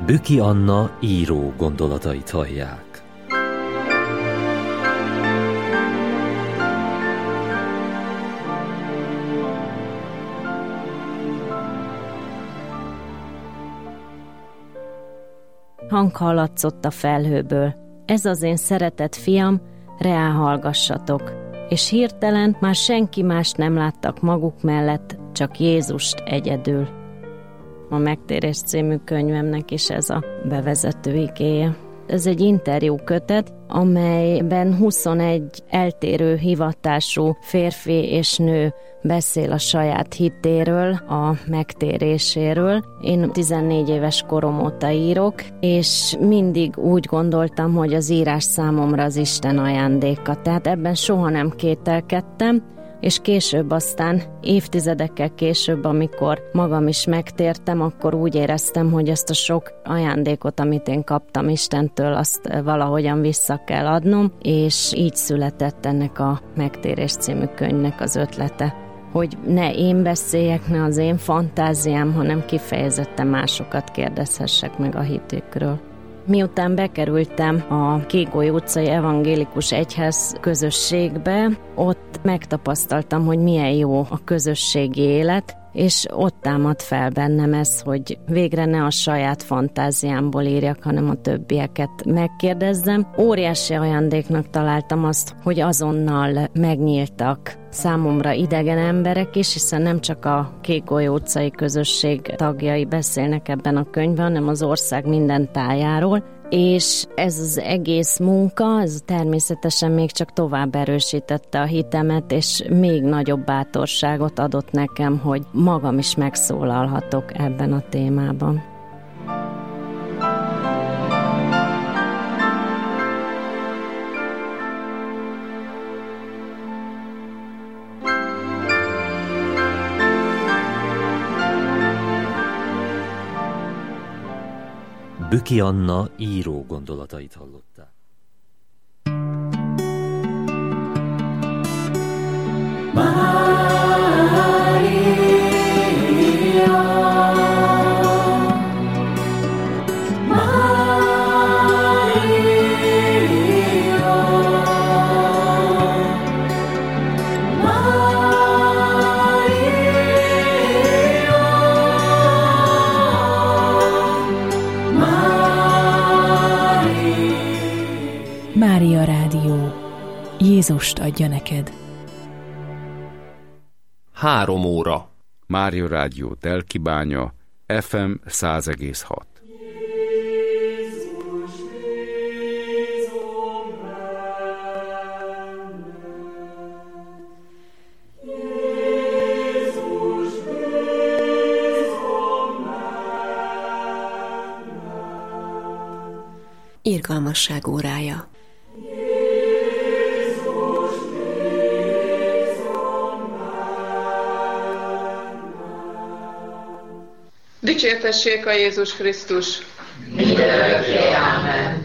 Büki Anna író gondolatait hallják. Hang hallatszott a felhőből. Ez az én szeretett fiam, reá hallgassatok. És hirtelen már senki más nem láttak maguk mellett, csak Jézust egyedül. A Megtérés című könyvemnek is ez a bevezető igéje. Ez egy interjú kötet, amelyben 21 eltérő hivatású férfi és nő beszél a saját hitéről, a megtéréséről. Én 14 éves korom óta írok, és mindig úgy gondoltam, hogy az írás számomra az Isten ajándéka. Tehát ebben soha nem kételkedtem, és később aztán, évtizedekkel később, amikor magam is megtértem, akkor úgy éreztem, hogy ezt a sok ajándékot, amit én kaptam Istentől, azt valahogyan vissza kell adnom, és így született ennek a Megtérés című könyvnek az ötlete, hogy ne én beszéljek, ne az én fantáziám, hanem kifejezetten másokat kérdezhessek meg a hitükről. Miután bekerültem a Kégoly utcai evangélikus egyház közösségbe, ott megtapasztaltam, hogy milyen jó a közösségi élet, és ott támad fel bennem ez, hogy végre ne a saját fantáziámból írjak, hanem a többieket megkérdezzem. Óriási ajándéknak találtam azt, hogy azonnal megnyíltak számomra idegen emberek is, hiszen nem csak a Kégoly utcai közösség tagjai beszélnek ebben a könyvben, hanem az ország minden tájáról, és ez az egész munka, ez természetesen még csak tovább erősítette a hitemet, és még nagyobb bátorságot adott nekem, hogy magam is megszólalhatok ebben a témában. Büki Anna író gondolatait hallották. Mária Rádió. Jézust adja neked. 3 óra. Mária Rádió Telkibánya, FM 100,6. Irgalmasság órája. Dicsértessék a Jézus Krisztus! Mindörökké, ámen.